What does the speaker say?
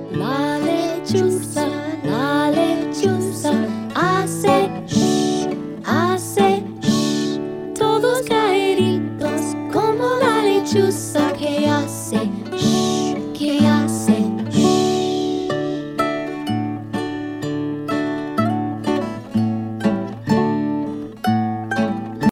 La lechuza hace shh, hace shh. Todos calladitos como la lechuza que hace